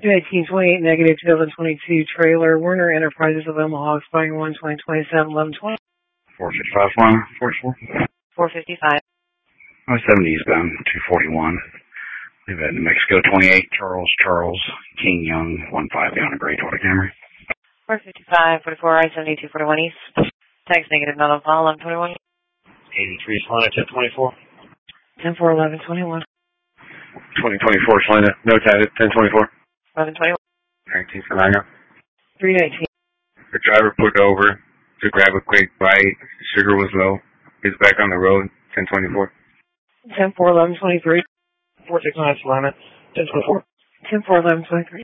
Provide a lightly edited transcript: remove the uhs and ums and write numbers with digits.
21828, negative 2022 trailer, Werner Enterprises of Omaha, expiring 1/2027, 11/20. 455 Lima, 44. 455. 70 eastbound, 241. Leave at New Mexico 28, Charles, King Young, 15 down a gray Toyota Camry. 455, 44, I-72, 41 east. Text negative, not on file, 11/21. 83 Salina, 1024. 10-4, 11/21. 2024 Salina, no tag, 1024. 11/21. 19 Salina. 319. The driver pulled over to grab a quick bite. Sugar was low. He's back on the road, 1024. 10-4, 11/23. 469 Salina, 1024. 10-4, 11/23.